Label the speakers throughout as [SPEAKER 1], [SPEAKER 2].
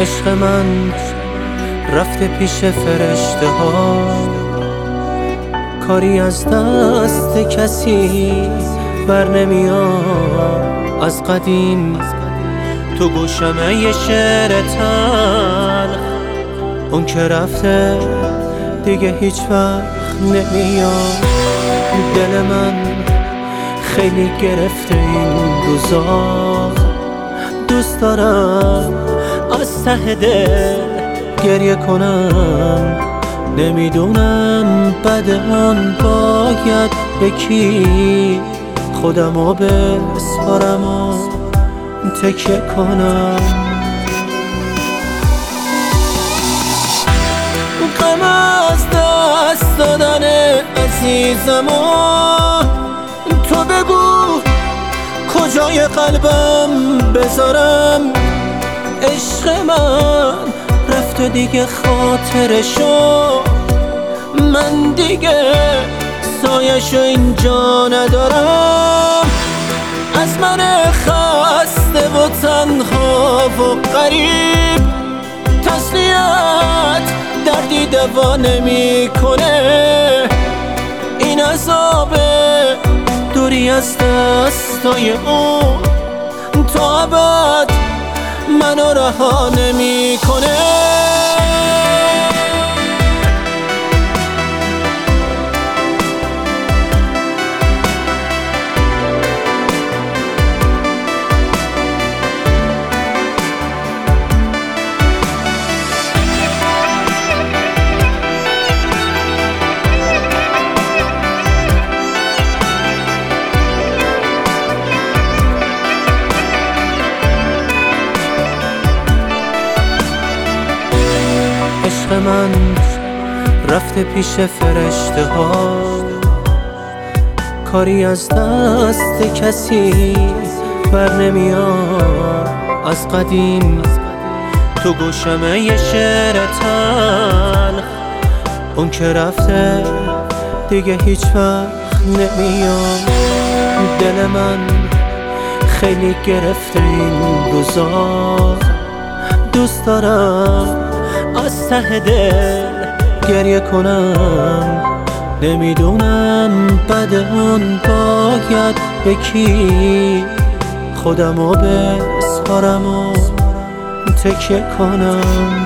[SPEAKER 1] عشق من رفته پیش فرشته ها، کاری از دست کسی بر نمیاد. از قدیم تو گوشمه یه شعر تلخ، اون که رفته دیگه هیچ وقت نمیاد. دل من خیلی گرفته این روزا، دوست دارم از ته دل گریه کنم. نمیدونم بعد اون باید به کی خودمو بسپارم و تکیه کنم. غم از دست دادن عزیزم و تو بگو کجای قلبم بذارم. عشق من رفت و دیگه خاطرشو من دیگه سایشو اینجا ندارم. از من خسته و تنها و غریب تسلیت دردی دوا نمی کنه. این عذاب دوری از دستای اون تا ابد منو رها نمی کنه. عشق من رفته پیش فرشته ها، کاری از دست کسی بر نمیاد. از قدیم تو گوشمه یه شعر تلخ، اون که رفته دیگه هیچ وقت نمیاد. دل من خیلی گرفته این روزا، دوست دارم از ته دل گریه کنم. نمیدونم بعد اون باید به کی خودمو بسپارم و تکیه کنم.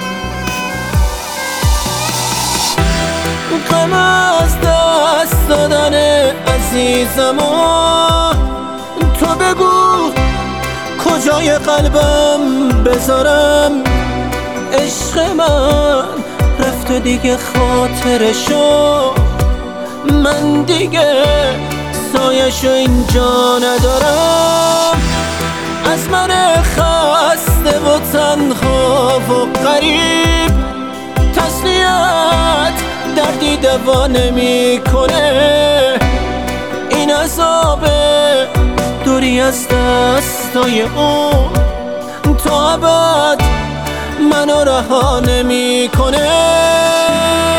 [SPEAKER 1] غم از دست دادن عزیزم و تو بگو کجای قلبم بذارم. عشق من رفت و دیگه خاطرشو من دیگه سایشو اینجا ندارم. از من خسته و تنها و غریب تسلیت دردی دوا نمی کنه. این عذاب دوری از دستای اون تا ابد منو رها نمی کنه.